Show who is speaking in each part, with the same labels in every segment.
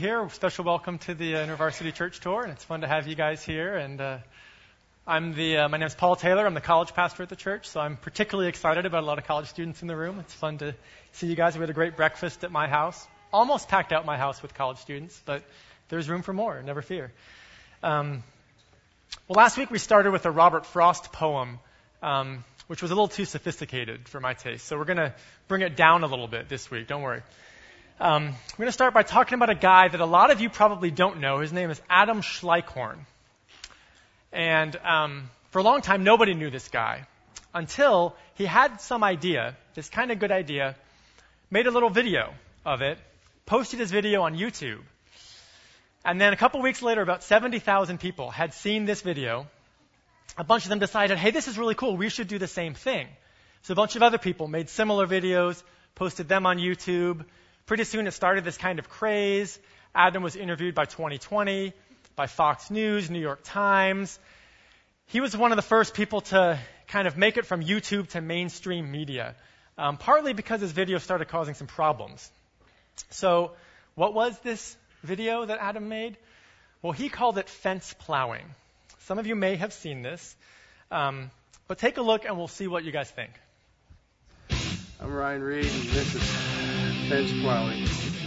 Speaker 1: Here, special welcome to the InterVarsity Church Tour, and it's fun to have you guys here. And my name is Paul Taylor. I'm the college pastor at the church, so I'm particularly excited about a lot of college students in the room. It's fun to see you guys. We had a great breakfast at my house. Almost packed out my house with college students, but there's room for more, never fear. Well, last week we started with a Robert Frost poem, which was a little too sophisticated for my taste. So we're going to bring it down a little bit this week. Don't worry. We're going to start by talking about a guy that a lot of you probably don't know. His name is Adam Schleichhorn. And for a long time, nobody knew this guy until he had some idea, this kind of good idea, made a little video of it, posted his video on YouTube. And then a couple weeks later, about 70,000 people had seen this video. A bunch of them decided, hey, this is really cool. We should do the same thing. So a bunch of other people made similar videos, posted them on YouTube. Pretty soon it started this kind of craze. Adam was interviewed by 2020, by Fox News, New York Times. He was one of the first people to kind of make it from YouTube to mainstream media, partly because his video started causing some problems. So what was this video that Adam made? Well, he called it fence plowing. Some of you may have seen this, but take a look and we'll see what you guys think.
Speaker 2: I'm Ryan Reed, and this is fence plowing.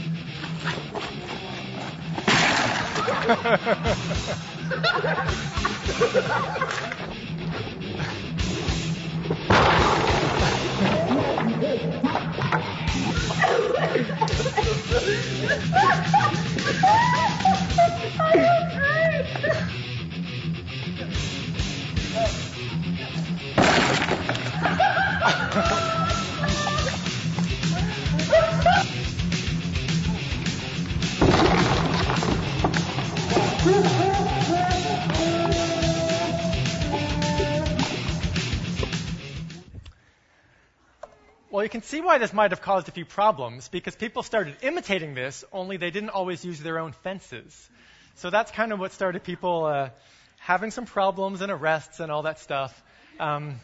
Speaker 1: Well, you can see why this might have caused a few problems, because people started imitating this, only they didn't always use their own fences. So that's kind of what started people having some problems and arrests and all that stuff. But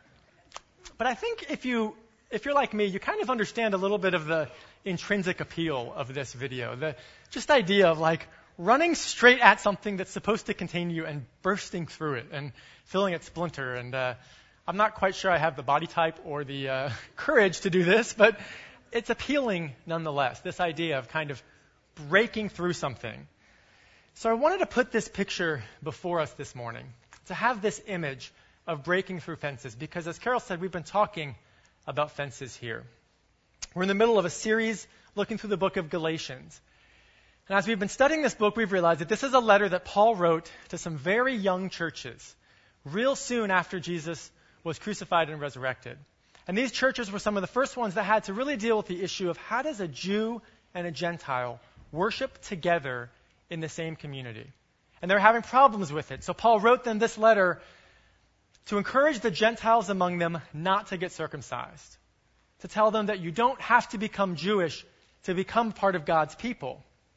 Speaker 1: I think if you're like me, you kind of understand a little bit of the intrinsic appeal of this video. The just idea of like running straight at something that's supposed to contain you and bursting through it and feeling it splinter. And I'm not quite sure I have the body type or the courage to do this, but it's appealing nonetheless, this idea of kind of breaking through something. So I wanted to put this picture before us this morning, to have this image of breaking through fences, because as Carol said, we've been talking about fences here. We're in the middle of a series looking through the book of Galatians. And as we've been studying this book, we've realized that this is a letter that Paul wrote to some very young churches, real soon after Jesus was crucified and resurrected. And these churches were some of the first ones that had to really deal with the issue of how does a Jew and a Gentile worship together in the same community. And they're having problems with it. So Paul wrote them this letter to encourage the Gentiles among them not to get circumcised, to tell them that you don't have to become Jewish to become part of God's people.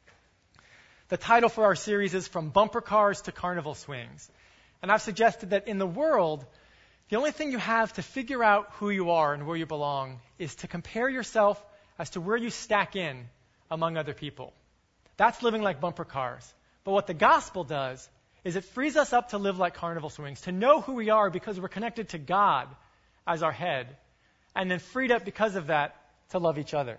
Speaker 1: The title for our series is From Bumper Cars to Carnival Swings. And I've suggested that in the world, the only thing you have to figure out who you are and where you belong is to compare yourself as to where you stack in among other people. That's living like bumper cars. But what the gospel does is it frees us up to live like carnival swings, to know who we are because we're connected to God as our head, and then freed up because of that to love each other.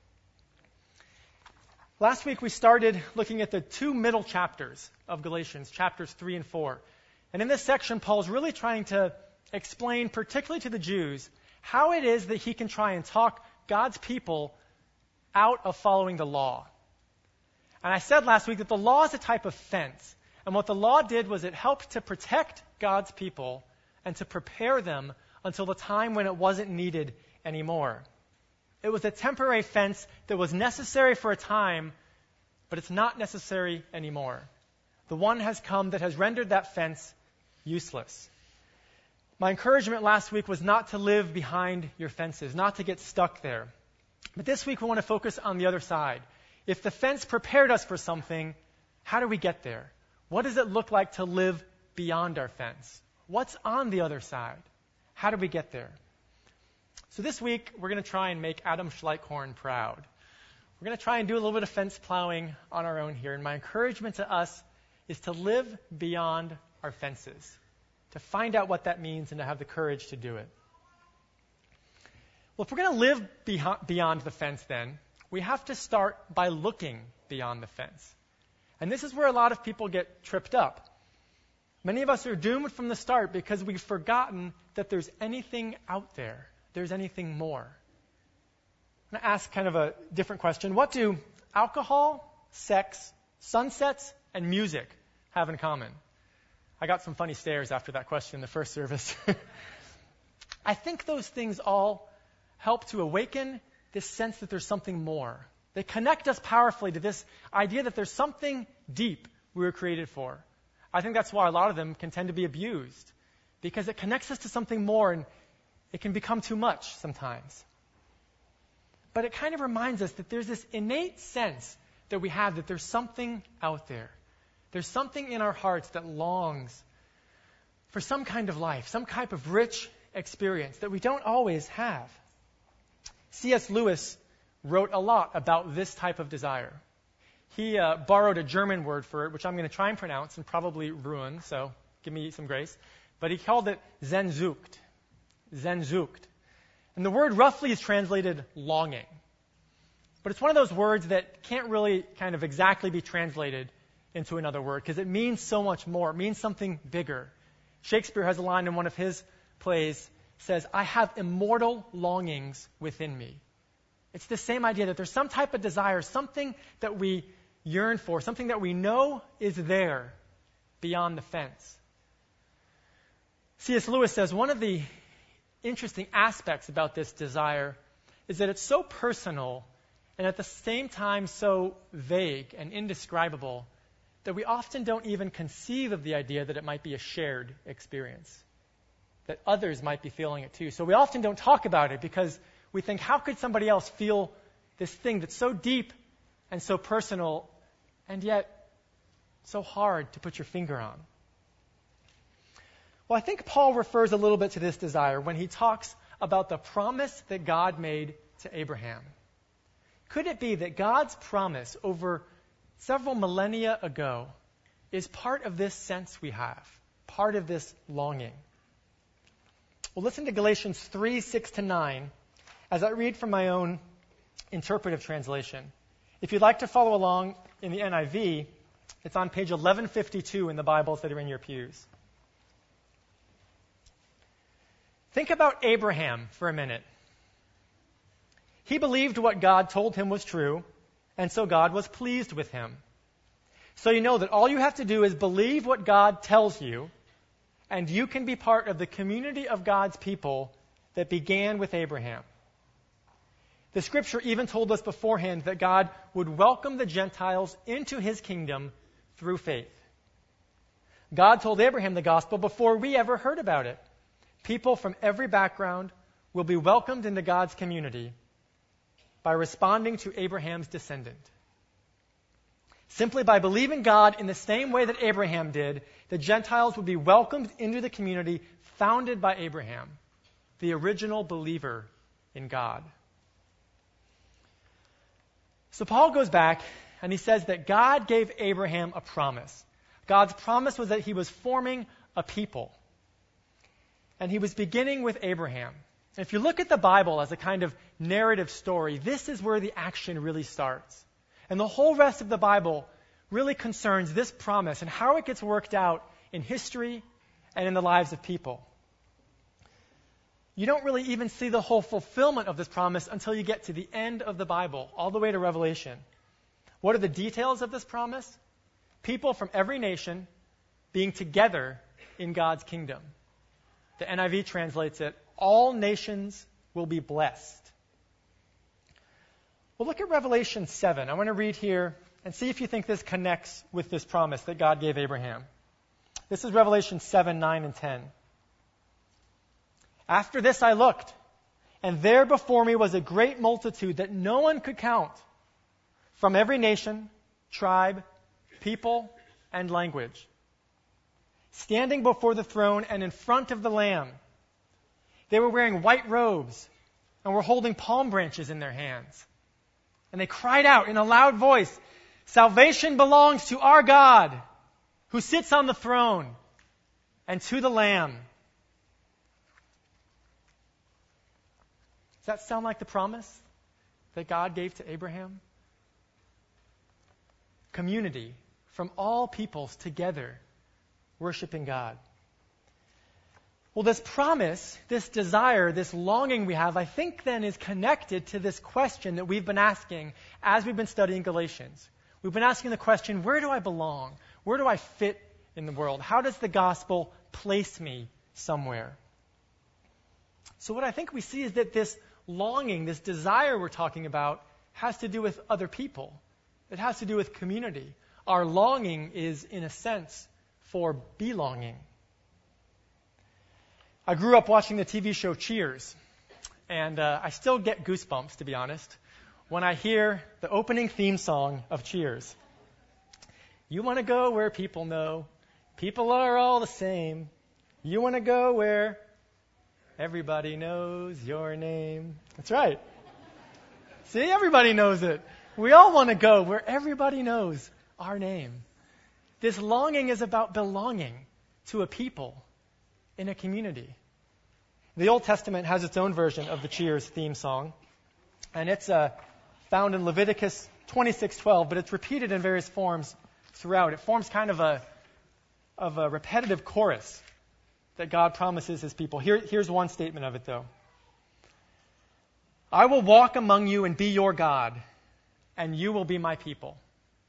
Speaker 1: Last week we started looking at the two middle chapters of Galatians, chapters 3 and 4. And in this section, Paul's really trying to explain, particularly to the Jews, how it is that he can try and talk God's people out of following the law. And I said last week that the law is a type of fence. And what the law did was it helped to protect God's people and to prepare them until the time when it wasn't needed anymore. It was a temporary fence that was necessary for a time, but it's not necessary anymore. The one has come that has rendered that fence useless. My encouragement last week was not to live behind your fences, not to get stuck there. But this week we want to focus on the other side. If the fence prepared us for something, how do we get there? What does it look like to live beyond our fence? What's on the other side? How do we get there? So this week we're going to try and make Adam Schleichhorn proud. We're going to try and do a little bit of fence plowing on our own here. And my encouragement to us is to live beyond our fences, to find out what that means and to have the courage to do it. Well, if we're going to live beyond the fence, then, we have to start by looking beyond the fence. And this is where a lot of people get tripped up. Many of us are doomed from the start because we've forgotten that there's anything out there. There's anything more. I'm going to ask kind of a different question. What do alcohol, sex, sunsets, and music have in common? I got some funny stares after that question in the first service. I think those things all help to awaken this sense that there's something more. They connect us powerfully to this idea that there's something deep we were created for. I think that's why a lot of them can tend to be abused, because it connects us to something more, and it can become too much sometimes. But it kind of reminds us that there's this innate sense that we have that there's something out there. There's something in our hearts that longs for some kind of life, some type of rich experience that we don't always have. C.S. Lewis wrote a lot about this type of desire. He borrowed a German word for it, which I'm going to try and pronounce and probably ruin, so give me some grace. But he called it Sehnsucht. Sehnsucht. And the word roughly is translated longing. But it's one of those words that can't really kind of exactly be translated into another word because it means so much more. It means something bigger. Shakespeare has a line in one of his plays, says, "I have immortal longings within me." It's the same idea that there's some type of desire, something that we yearn for, something that we know is there beyond the fence. C.S. Lewis says one of the interesting aspects about this desire is that it's so personal and at the same time so vague and indescribable that we often don't even conceive of the idea that it might be a shared experience, that others might be feeling it too. So we often don't talk about it because we think, how could somebody else feel this thing that's so deep and so personal and yet so hard to put your finger on? Well, I think Paul refers a little bit to this desire when he talks about the promise that God made to Abraham. Could it be that God's promise over several millennia ago is part of this sense we have, part of this longing? Well, listen to Galatians 3:6-9 as I read from my own interpretive translation. If you'd like to follow along in the NIV, it's on page 1152 in the Bibles that are in your pews. Think about Abraham for a minute. He believed what God told him was true, and so God was pleased with him. So you know that all you have to do is believe what God tells you, and you can be part of the community of God's people that began with Abraham. The scripture even told us beforehand that God would welcome the Gentiles into his kingdom through faith. God told Abraham the gospel before we ever heard about it. People from every background will be welcomed into God's community by responding to Abraham's descendant. Simply by believing God in the same way that Abraham did, the Gentiles would be welcomed into the community founded by Abraham, the original believer in God. So Paul goes back and he says that God gave Abraham a promise. God's promise was that he was forming a people. And he was beginning with Abraham. And if you look at the Bible as a kind of narrative story, this is where the action really starts. And the whole rest of the Bible really concerns this promise and how it gets worked out in history and in the lives of people. You don't really even see the whole fulfillment of this promise until you get to the end of the Bible, all the way to Revelation. What are the details of this promise? People from every nation being together in God's kingdom. The NIV translates it, all nations will be blessed. Well, look at Revelation 7. I want to read here and see if you think this connects with this promise that God gave Abraham. This is Revelation 7, 9, and 10. After this I looked, and there before me was a great multitude that no one could count, from every nation, tribe, people, and language, standing before the throne and in front of the Lamb. They were wearing white robes and were holding palm branches in their hands. And they cried out in a loud voice, "Salvation belongs to our God, who sits on the throne, and to the Lamb." Does that sound like the promise that God gave to Abraham? Community from all peoples together, worshiping God. Well, this promise, this desire, this longing we have, I think then is connected to this question that we've been asking as we've been studying Galatians. We've been asking the question, where do I belong? Where do I fit in the world? How does the gospel place me somewhere? So what I think we see is that this longing, this desire we're talking about, has to do with other people. It has to do with community. Our longing is, in a sense, for belonging. I grew up watching the TV show Cheers, and I still get goosebumps, to be honest, when I hear the opening theme song of Cheers. You want to go where people know people are all the same. You want to go where everybody knows your name. That's right. See, everybody knows it. We all want to go where everybody knows our name. This longing is about belonging to a people in a community. The Old Testament has its own version of the Cheers theme song, and it's found in Leviticus 26:12, but it's repeated in various forms throughout. It forms kind of a repetitive chorus that God promises his people. Here's one statement of it, though. "I will walk among you and be your God, and you will be my people."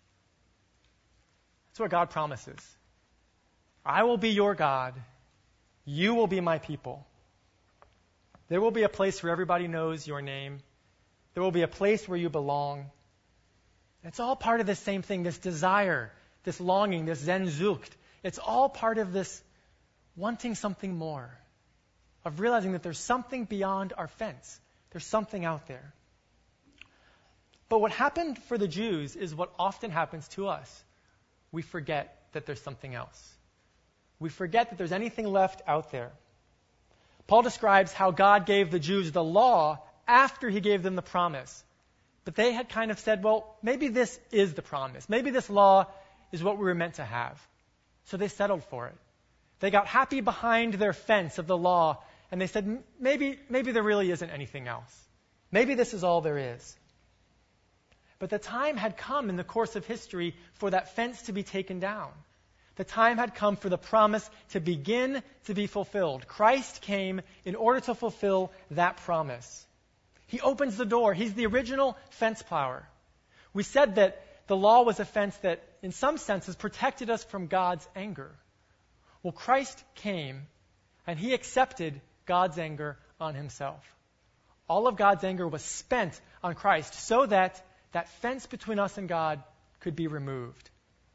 Speaker 1: That's what God promises. I will be your God. You will be my people. There will be a place where everybody knows your name. There will be a place where you belong. It's all part of the same thing, this desire, this longing, this Sehnsucht. It's all part of this wanting something more, of realizing that there's something beyond our fence. There's something out there. But what happened for the Jews is what often happens to us. We forget that there's something else. We forget that there's anything left out there. Paul describes how God gave the Jews the law after he gave them the promise. But they had kind of said, well, maybe this is the promise. Maybe this law is what we were meant to have. So they settled for it. They got happy behind their fence of the law, and they said, maybe there really isn't anything else. Maybe this is all there is. But the time had come in the course of history for that fence to be taken down. The time had come for the promise to begin to be fulfilled. Christ came in order to fulfill that promise. He opens the door. He's the original fence plower. We said that the law was a fence that, in some senses, protected us from God's anger. Well, Christ came, and he accepted God's anger on himself. All of God's anger was spent on Christ so that that fence between us and God could be removed.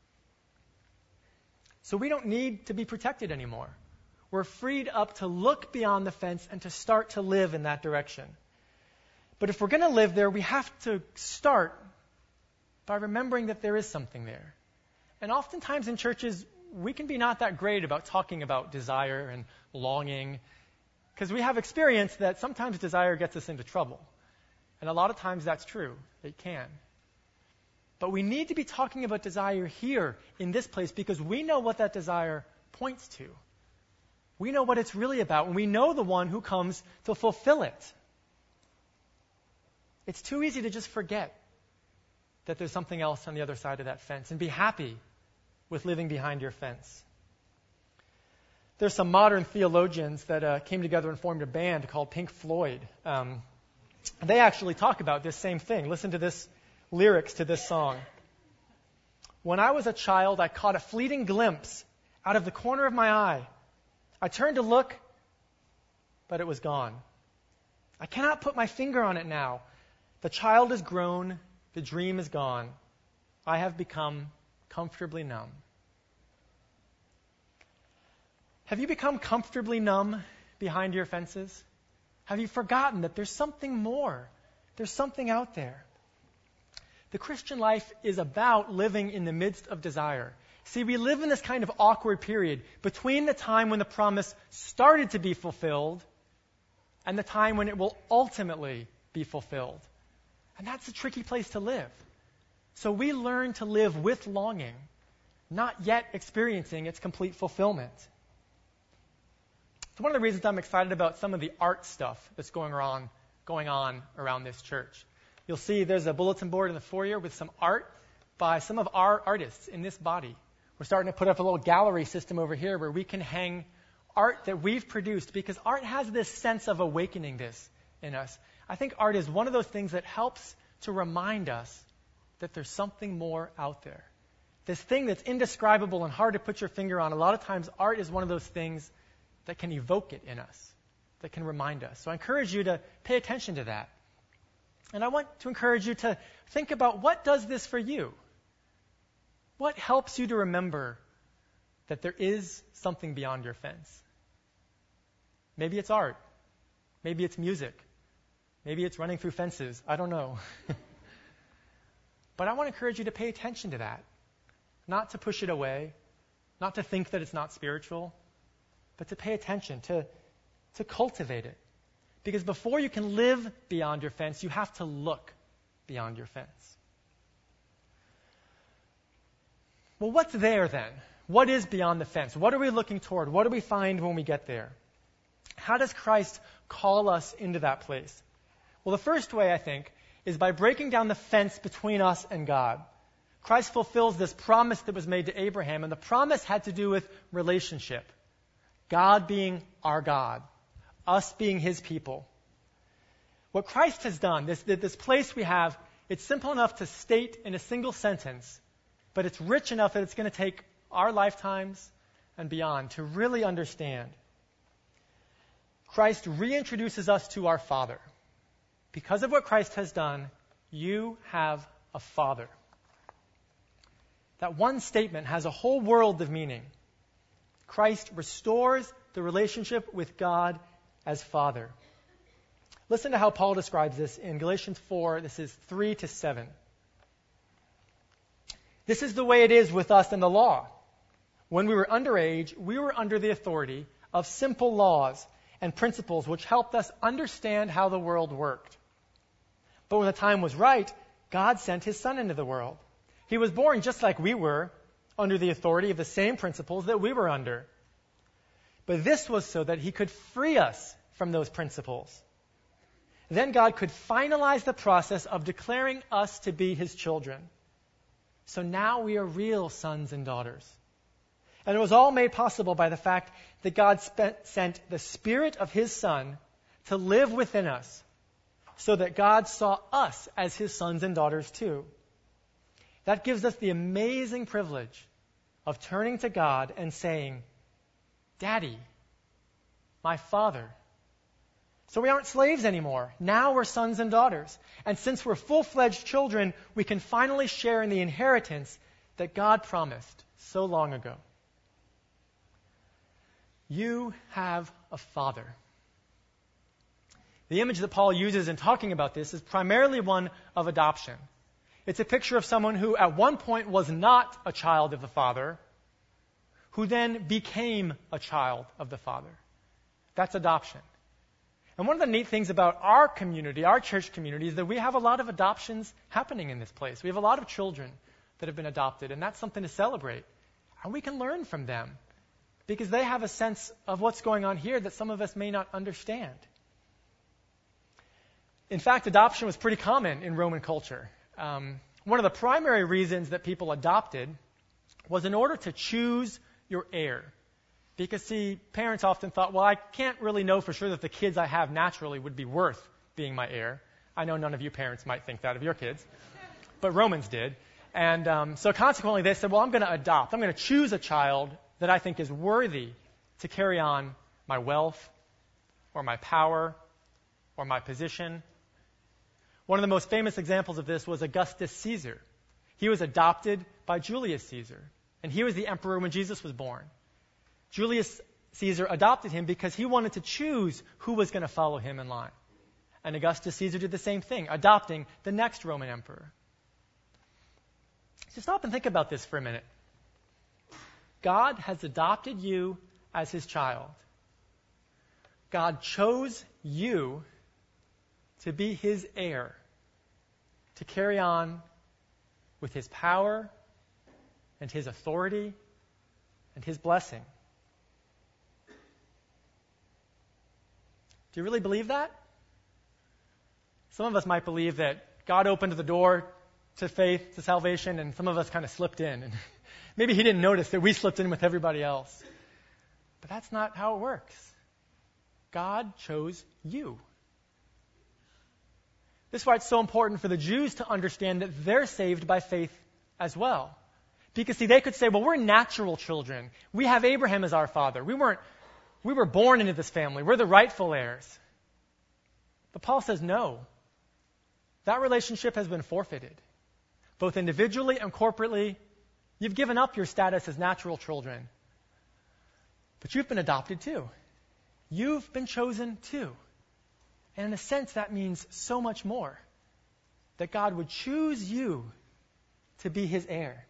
Speaker 1: So we don't need to be protected anymore. We're freed up to look beyond the fence and to start to live in that direction. But if we're going to live there, we have to start by remembering that there is something there. And oftentimes in churches, we can be not that great about talking about desire and longing, because we have experience that sometimes desire gets us into trouble. And a lot of times that's true. It can. But we need to be talking about desire here in this place because we know what that desire points to. We know what it's really about, and we know the one who comes to fulfill it. It's too easy to just forget that there's something else on the other side of that fence and be happy with living behind your fence. There's some modern theologians that came together and formed a band called Pink Floyd. They actually talk about this same thing. Listen to this lyrics to this song. When I was a child, I caught a fleeting glimpse out of the corner of my eye. I turned to look, but it was gone. I cannot put my finger on it now. The child is grown, the dream is gone. I have become comfortably numb. Have you become comfortably numb behind your fences? Have you forgotten that there's something more? There's something out there. The Christian life is about living in the midst of desire. See, we live in this kind of awkward period between the time when the promise started to be fulfilled and the time when it will ultimately be fulfilled. And that's a tricky place to live. So we learn to live with longing, not yet experiencing its complete fulfillment. It's one of the reasons I'm excited about some of the art stuff that's going on around this church. You'll see there's a bulletin board in the foyer with some art by some of our artists in this body. We're starting to put up a little gallery system over here where we can hang art that we've produced, because art has this sense of awakening this in us. I think art is one of those things that helps to remind us that there's something more out there. This thing that's indescribable and hard to put your finger on, a lot of times art is one of those things that can evoke it in us, that can remind us. So I encourage you to pay attention to that. And I want to encourage you to think about, what does this for you? What helps you to remember that there is something beyond your fence? Maybe it's art. Maybe it's music. Maybe it's running through fences. I don't know. But I want to encourage you to pay attention to that. Not to push it away. Not to think that it's not spiritual. But to pay attention, to cultivate it. Because before you can live beyond your fence, you have to look beyond your fence. Well, what's there then? What is beyond the fence? What are we looking toward? What do we find when we get there? How does Christ call us into that place? Well, the first way, I think, is by breaking down the fence between us and God. Christ fulfills this promise that was made to Abraham, and the promise had to do with relationship. God being our God, us being his people. What Christ has done, this place we have, it's simple enough to state in a single sentence, but it's rich enough that it's going to take our lifetimes and beyond to really understand. Christ reintroduces us to our Father. Because of what Christ has done, you have a Father. That one statement has a whole world of meaning. Christ restores the relationship with God as Father. Listen to how Paul describes this in Galatians 4. This is 3-7. This is the way it is with us in the law. When we were underage, we were under the authority of simple laws and principles which helped us understand how the world worked. But when the time was right, God sent his Son into the world. He was born just like we were, under the authority of the same principles that we were under. But this was so that he could free us from those principles. Then God could finalize the process of declaring us to be his children. So now we are real sons and daughters. And it was all made possible by the fact that God sent the Spirit of his Son to live within us, so that God saw us as his sons and daughters too. That gives us the amazing privilege of turning to God and saying, Daddy, my Father. So we aren't slaves anymore. Now we're sons and daughters. And since we're full-fledged children, we can finally share in the inheritance that God promised so long ago. You have a Father. The image that Paul uses in talking about this is primarily one of adoption. It's a picture of someone who at one point was not a child of the Father, who then became a child of the Father. That's adoption. And one of the neat things about our community, our church community, is that we have a lot of adoptions happening in this place. We have a lot of children that have been adopted, and that's something to celebrate. And we can learn from them, because they have a sense of what's going on here that some of us may not understand. In fact, adoption was pretty common in Roman culture. One of the primary reasons that people adopted was in order to choose your heir. Because, see, parents often thought, well, I can't really know for sure that the kids I have naturally would be worth being my heir. I know none of you parents might think that of your kids, but Romans did. And so consequently, they said, well, I'm going to adopt. I'm going to choose a child that I think is worthy to carry on my wealth or my power or my position. One of the most famous examples of this was Augustus Caesar. He was adopted by Julius Caesar, and he was the emperor when Jesus was born. Julius Caesar adopted him because he wanted to choose who was going to follow him in line. And Augustus Caesar did the same thing, adopting the next Roman emperor. So stop and think about this for a minute. God has adopted you as his child. God chose you to be his heir. to carry on with his power and his authority and his blessing. Do you really believe that? Some of us might believe that God opened the door to faith, to salvation, and some of us kind of slipped in. And maybe he didn't notice that we slipped in with everybody else. But that's not how it works. God chose you. This is why it's so important for the Jews to understand that they're saved by faith as well. Because, see, they could say, well, we're natural children. We have Abraham as our father. We were born into this family. We're the rightful heirs. But Paul says, no. That relationship has been forfeited. Both individually and corporately, you've given up your status as natural children. But you've been adopted too. You've been chosen too. And in a sense, that means so much more. That God would choose you to be his heir.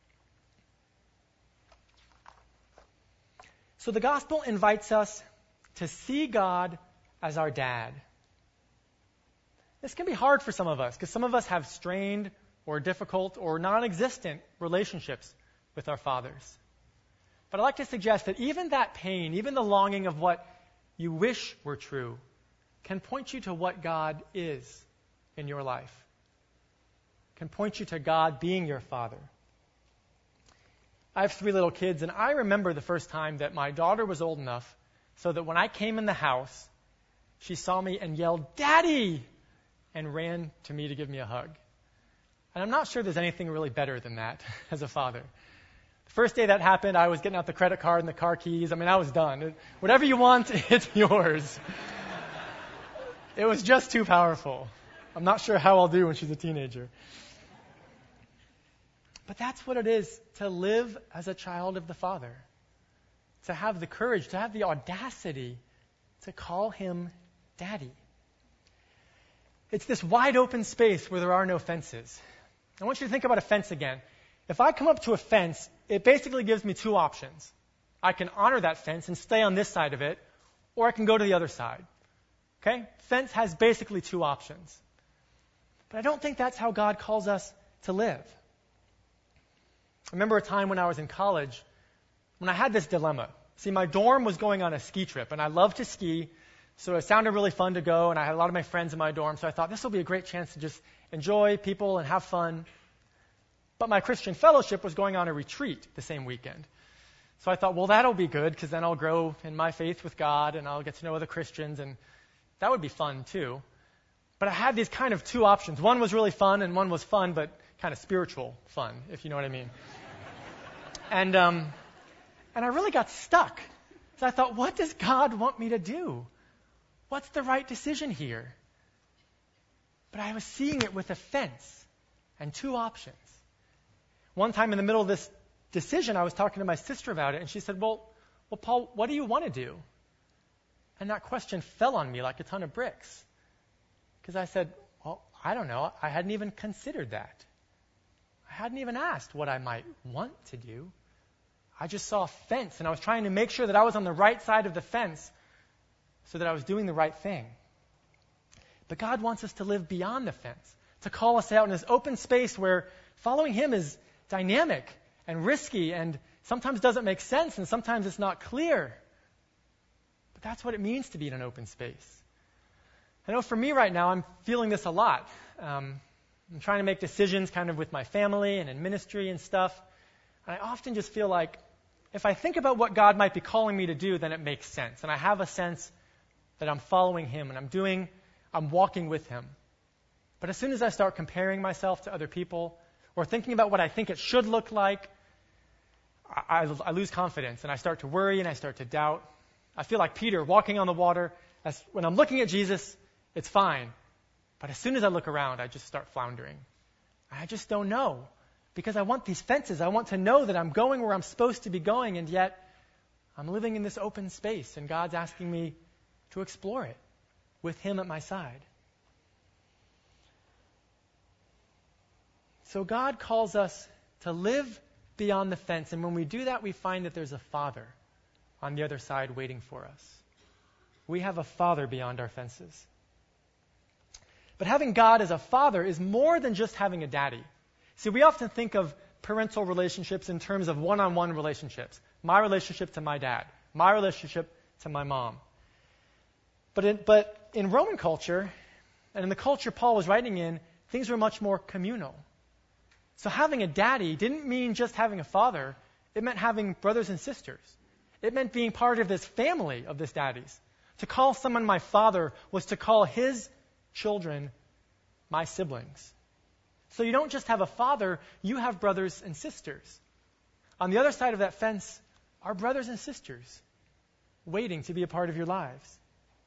Speaker 1: So the gospel invites us to see God as our dad. This can be hard for some of us, because some of us have strained or difficult or non-existent relationships with our fathers. But I'd like to suggest that even that pain, even the longing of what you wish were true, can point you to what God is in your life. Can point you to God being your father. I have 3 little kids, and I remember the first time that my daughter was old enough so that when I came in the house, she saw me and yelled, "Daddy!" and ran to me to give me a hug. And I'm not sure there's anything really better than that as a father. The first day that happened, I was getting out the credit card and the car keys. I was done. Whatever you want, it's yours. It was just too powerful. I'm not sure how I'll do when she's a teenager. But that's what it is to live as a child of the Father. To have the courage, to have the audacity to call him Daddy. It's this wide open space where there are no fences. I want you to think about a fence again. If I come up to a fence, it basically gives me 2 options. I can honor that fence and stay on this side of it, or I can go to the other side. Okay? Fence has basically 2 options. But I don't think that's how God calls us to live. I remember a time when I was in college when I had this dilemma. See, my dorm was going on a ski trip, and I love to ski, so it sounded really fun to go, and I had a lot of my friends in my dorm, so I thought this will be a great chance to just enjoy people and have fun. But my Christian fellowship was going on a retreat the same weekend. So I thought, well, that'll be good, because then I'll grow in my faith with God, and I'll get to know other Christians, and that would be fun too. But I had these kind of 2 options. One was really fun, and one was fun, but kind of spiritual fun, if you know what I mean. And I really got stuck. So I thought, what does God want me to do? What's the right decision here? But I was seeing it with a fence and 2 options. One time in the middle of this decision, I was talking to my sister about it, and she said, well, Paul, what do you want to do? And that question fell on me like a ton of bricks. Because I said, well, I don't know. I hadn't even considered that. I hadn't even asked what I might want to do. I just saw a fence, and I was trying to make sure that I was on the right side of the fence so that I was doing the right thing. But God wants us to live beyond the fence, to call us out in this open space where following him is dynamic and risky and sometimes doesn't make sense and sometimes it's not clear. But that's what it means to be in an open space. I know for me right now, I'm feeling this a lot. I'm trying to make decisions kind of with my family and in ministry and stuff. And I often just feel like if I think about what God might be calling me to do, then it makes sense. And I have a sense that I'm following him and I'm walking with him. But as soon as I start comparing myself to other people or thinking about what I think it should look like, I lose confidence and I start to worry and I start to doubt. I feel like Peter walking on the water. When I'm looking at Jesus, it's fine. But as soon as I look around, I just start floundering. I just don't know. Because I want these fences. I want to know that I'm going where I'm supposed to be going, and yet I'm living in this open space, and God's asking me to explore it with him at my side. So God calls us to live beyond the fence, and when we do that, we find that there's a Father on the other side waiting for us. We have a Father beyond our fences. But having God as a father is more than just having a daddy. See, we often think of parental relationships in terms of one-on-one relationships. My relationship to my dad, my relationship to my mom. But in Roman culture, and in the culture Paul was writing in, things were much more communal. So having a daddy didn't mean just having a father. It meant having brothers and sisters. It meant being part of this family of this daddy's. To call someone my father was to call his children my siblings. So you don't just have a father, you have brothers and sisters. On the other side of that fence are brothers and sisters waiting to be a part of your lives.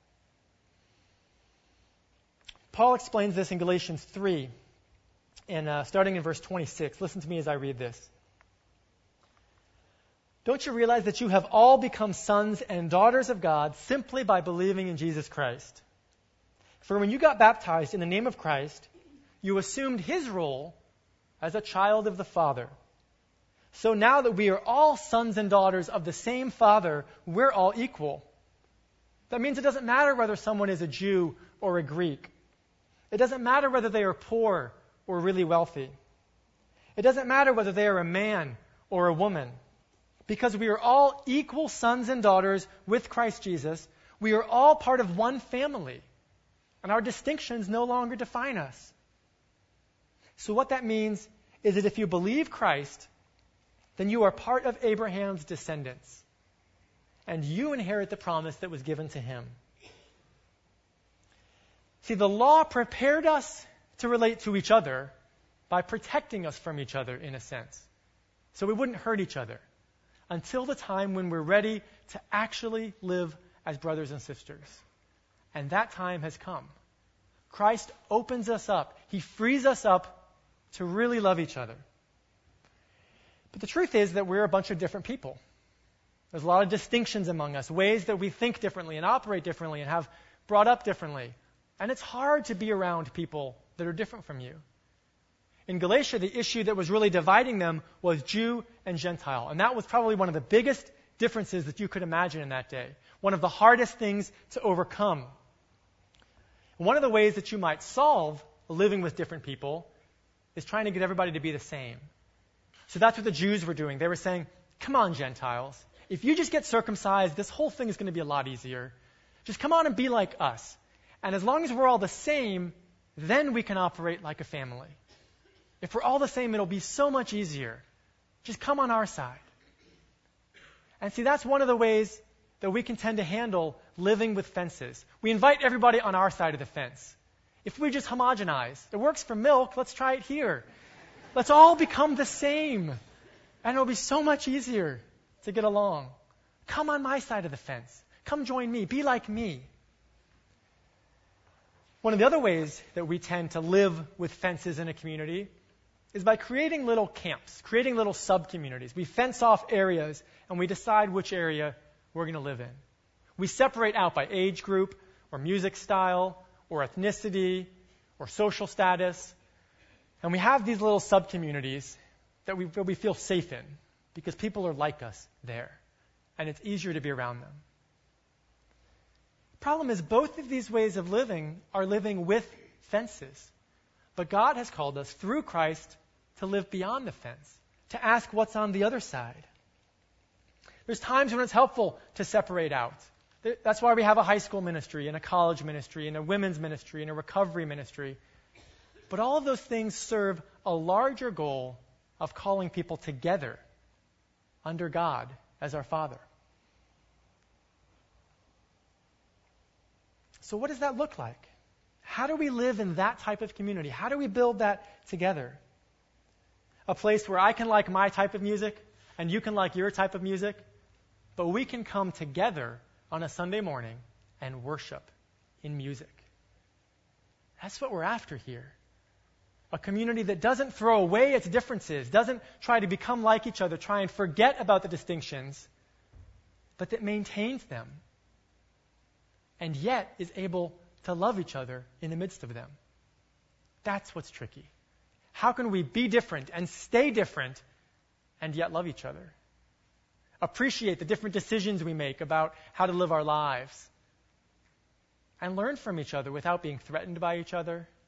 Speaker 1: Paul explains this in Galatians 3, and starting in verse 26. Listen to me as I read this. Don't you realize that you have all become sons and daughters of God simply by believing in Jesus Christ? For when you got baptized in the name of Christ, you assumed his role as a child of the Father. So now that we are all sons and daughters of the same Father, we're all equal. That means it doesn't matter whether someone is a Jew or a Greek. It doesn't matter whether they are poor or really wealthy. It doesn't matter whether they are a man or a woman. Because we are all equal sons and daughters with Christ Jesus, we are all part of one family. And our distinctions no longer define us. So what that means is that if you believe Christ, then you are part of Abraham's descendants. And you inherit the promise that was given to him. See, the law prepared us to relate to each other by protecting us from each other, in a sense. So we wouldn't hurt each other until the time when we're ready to actually live as brothers and sisters. And that time has come. Christ opens us up. He frees us up to really love each other. But the truth is that we're a bunch of different people. There's a lot of distinctions among us, ways that we think differently and operate differently and have brought up differently. And it's hard to be around people that are different from you. In Galatia, the issue that was really dividing them was Jew and Gentile. And that was probably one of the biggest differences that you could imagine in that day. One of the hardest things to overcome. One of the ways that you might solve living with different people is trying to get everybody to be the same. So that's what the Jews were doing. They were saying, come on, Gentiles. If you just get circumcised, this whole thing is going to be a lot easier. Just come on and be like us. And as long as we're all the same, then we can operate like a family. If we're all the same, it'll be so much easier. Just come on our side. And see, that's one of the ways that we can tend to handle living with fences. We invite everybody on our side of the fence. If we just homogenize, it works for milk, let's try it here. Let's all become the same. And it'll be so much easier to get along. Come on my side of the fence. Come join me. Be like me. One of the other ways that we tend to live with fences in a community is by creating little camps, creating little sub-communities. We fence off areas and we decide which area we're going to live in. We separate out by age group or music style or ethnicity or social status. And we have these little sub-communities that we feel safe in because people are like us there. And it's easier to be around them. Problem is, both of these ways of living are living with fences. But God has called us, through Christ, to live beyond the fence, to ask what's on the other side. There's times when it's helpful to separate out. That's why we have a high school ministry, and a college ministry, and a women's ministry, and a recovery ministry. But all of those things serve a larger goal of calling people together under God as our Father. So what does that look like? How do we live in that type of community? How do we build that together? A place where I can like my type of music and you can like your type of music, but we can come together on a Sunday morning and worship in music. That's what we're after here. A community that doesn't throw away its differences, doesn't try to become like each other, try and forget about the distinctions, but that maintains them. And yet is able to love each other in the midst of them. That's what's tricky. How can we be different and stay different and yet love each other? Appreciate the different decisions we make about how to live our lives. And learn from each other without being threatened by each other,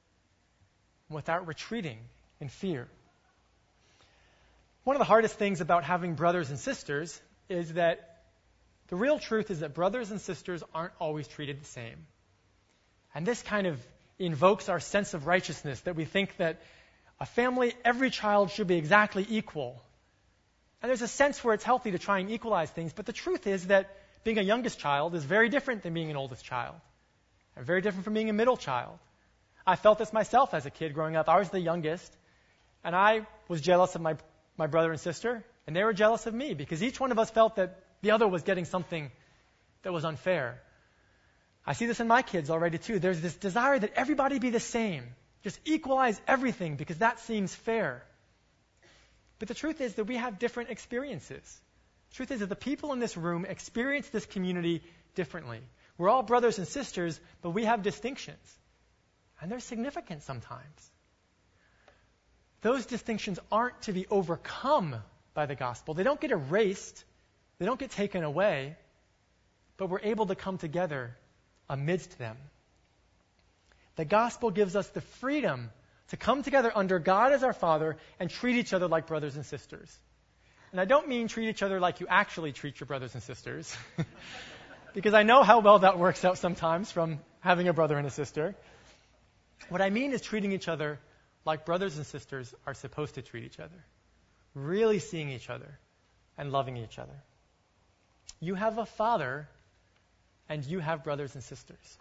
Speaker 1: without retreating in fear. One of the hardest things about having brothers and sisters is that the real truth is that brothers and sisters aren't always treated the same. And this kind of invokes our sense of righteousness, that we think that a family, every child should be exactly equal. And there's a sense where it's healthy to try and equalize things, but the truth is that being a youngest child is very different than being an oldest child, and very different from being a middle child. I felt this myself as a kid growing up. I was the youngest, and I was jealous of my brother and sister, and they were jealous of me because each one of us felt that the other was getting something that was unfair. I see this in my kids already too. There's this desire that everybody be the same, just equalize everything because that seems fair. But the truth is that we have different experiences. The truth is that the people in this room experience this community differently. We're all brothers and sisters, but we have distinctions. And they're significant sometimes. Those distinctions aren't to be overcome by the gospel. They don't get erased. They don't get taken away. But we're able to come together amidst them. The gospel gives us the freedom to come together under God as our Father and treat each other like brothers and sisters. And I don't mean treat each other like you actually treat your brothers and sisters, because I know how well that works out sometimes from having a brother and a sister. What I mean is treating each other like brothers and sisters are supposed to treat each other, really seeing each other and loving each other. You have a father, and you have brothers and sisters.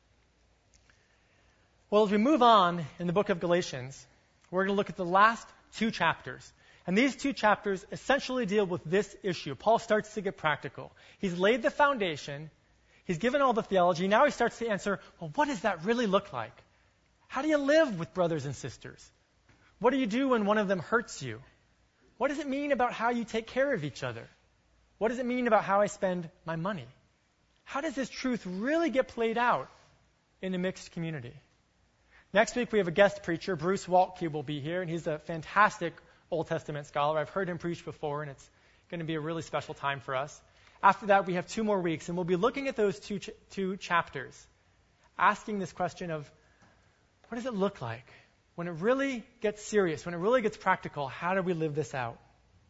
Speaker 1: Well, as we move on in the book of Galatians, we're going to look at the last 2 chapters. And these 2 chapters essentially deal with this issue. Paul starts to get practical. He's laid the foundation. He's given all the theology. Now he starts to answer, well, what does that really look like? How do you live with brothers and sisters? What do you do when one of them hurts you? What does it mean about how you take care of each other? What does it mean about how I spend my money? How does this truth really get played out in a mixed community? Next week, we have a guest preacher. Bruce Waltke will be here, and he's a fantastic Old Testament scholar. I've heard him preach before, and it's going to be a really special time for us. After that, we have 2 more weeks, and we'll be looking at those two chapters, asking this question of, what does it look like? When it really gets serious, when it really gets practical, how do we live this out?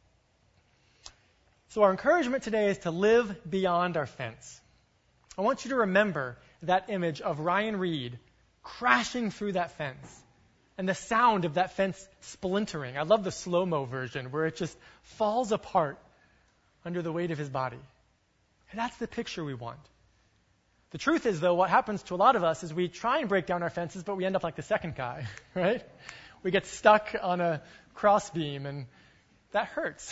Speaker 1: So our encouragement today is to live beyond our fence. I want you to remember that image of Ryan Reed crashing through that fence and the sound of that fence splintering. I love the slow-mo version where it just falls apart under the weight of his body. And that's the picture we want. The truth is, though, what happens to a lot of us is we try and break down our fences, but we end up like the second guy, right? We get stuck on a crossbeam, and that hurts.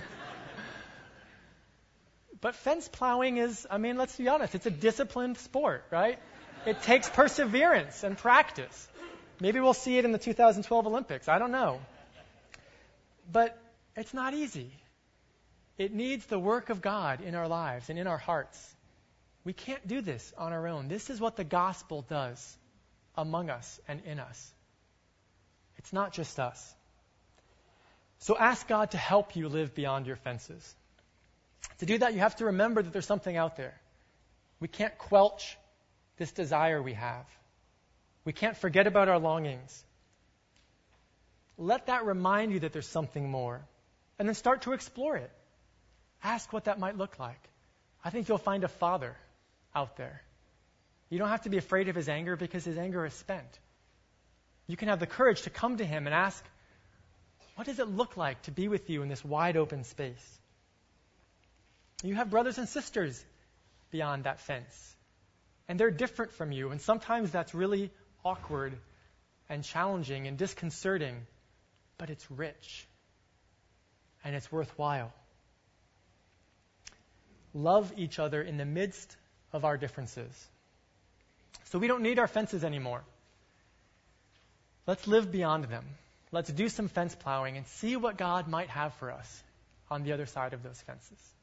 Speaker 1: But fence plowing is, let's be honest, it's a disciplined sport, right? It takes perseverance and practice. Maybe we'll see it in the 2012 Olympics. I don't know. But it's not easy. It needs the work of God in our lives and in our hearts. We can't do this on our own. This is what the gospel does among us and in us. It's not just us. So ask God to help you live beyond your fences. To do that, you have to remember that there's something out there. We can't quelch this desire we have. We can't forget about our longings. Let that remind you that there's something more. And then start to explore it. Ask what that might look like. I think you'll find a father out there. You don't have to be afraid of his anger because his anger is spent. You can have the courage to come to him and ask, what does it look like to be with you in this wide open space? You have brothers and sisters beyond that fence. And they're different from you. And sometimes that's really awkward and challenging and disconcerting. But it's rich. And it's worthwhile. Love each other in the midst of our differences. So we don't need our fences anymore. Let's live beyond them. Let's do some fence plowing and see what God might have for us on the other side of those fences.